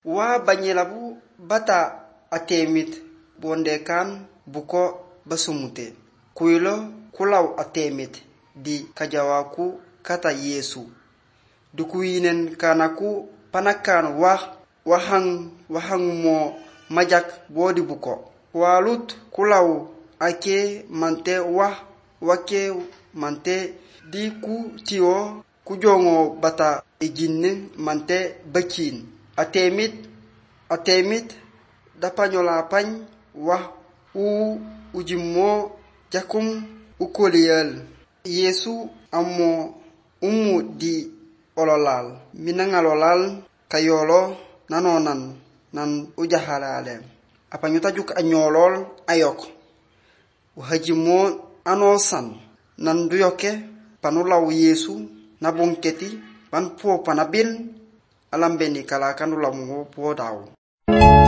wa banyelabu bata atemit bonde kan buko basumute kuilo kulaw atemit di kajawaku kata Yesu dukuinen kanaku panakan wahang mo majak bodi buko walut kulaw ake mante wake mante di ku tiyo kujongo bata ejinne mante bakin atemit dapanyola pany ujimmo jakum ukoliyal Yesu ammo ummu di ololal minangalolal kayolo nanonan nan ujahalale apanyuta juk anyolol ayok wahajimo anosan nan duyoke panulaw Yesu nabongketi pan po panabil alambeni kala kanulamu po daw